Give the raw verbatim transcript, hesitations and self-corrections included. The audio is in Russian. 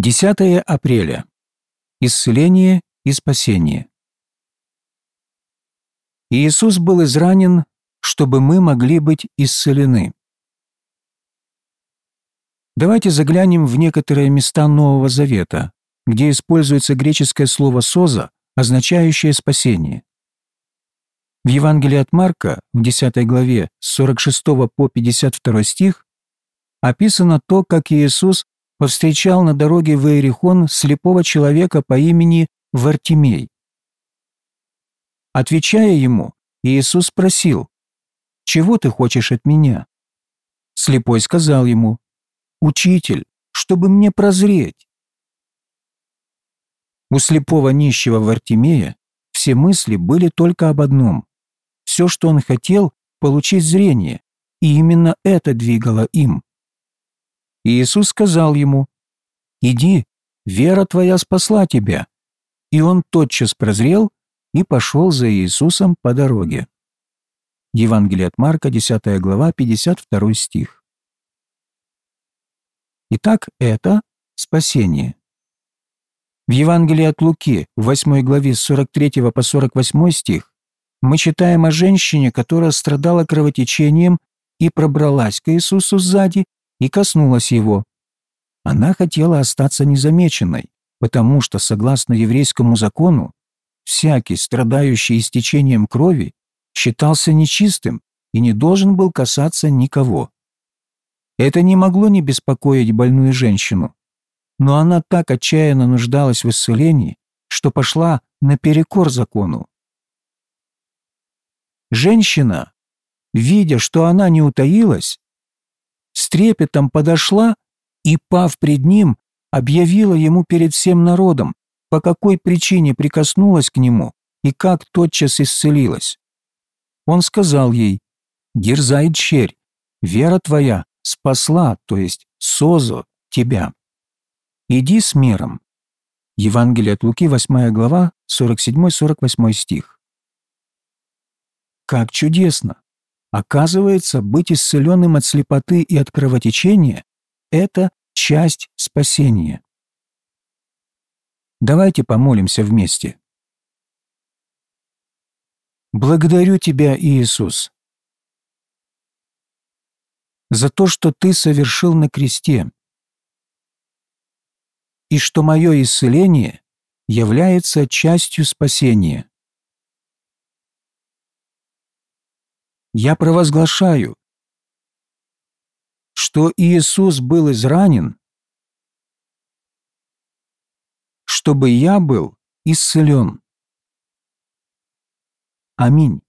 десятое апреля. Исцеление и спасение. Иисус был изранен, чтобы мы могли быть исцелены. Давайте заглянем в некоторые места Нового Завета, где используется греческое слово «соза», означающее «спасение». В Евангелии от Марка, в десятой главе, с сорок шестого по пятьдесят второй стих, описано то, как Иисус повстречал на дороге в Иерихон слепого человека по имени Вартимей. Отвечая ему, Иисус спросил: «Чего ты хочешь от меня?» Слепой сказал ему: «Учитель, чтобы мне прозреть». У слепого нищего Вартимея все мысли были только об одном. Все, что он хотел, получить зрение, и именно это двигало им. Иисус сказал ему: «Иди, вера твоя спасла тебя». И он тотчас прозрел и пошел за Иисусом по дороге. Евангелие от Марка, десятая глава, пятьдесят второй стих. Итак, это спасение. В Евангелии от Луки, в восьмой главе, с сорок третьего по сорок восьмой стих, мы читаем о женщине, которая страдала кровотечением и пробралась к Иисусу сзади и коснулась его. Она хотела остаться незамеченной, потому что, согласно еврейскому закону, всякий, страдающий истечением крови, считался нечистым и не должен был касаться никого. Это не могло не беспокоить больную женщину, но она так отчаянно нуждалась в исцелении, что пошла наперекор закону. Женщина, видя, что она не утаилась, с трепетом подошла и, пав пред ним, объявила ему перед всем народом, по какой причине прикоснулась к нему и как тотчас исцелилась. Он сказал ей: «Дерзай, дщерь, вера твоя спасла, то есть созо, тебя. Иди с миром». Евангелие от Луки, восьмая глава, сорок седьмой сорок восьмой стих. Как чудесно! Оказывается, быть исцеленным от слепоты и от кровотечения – это часть спасения. Давайте помолимся вместе. Благодарю Тебя, Иисус, за то, что Ты совершил на кресте, и что мое исцеление является частью спасения. Я провозглашаю, что Иисус был изранен, чтобы я был исцелен. Аминь.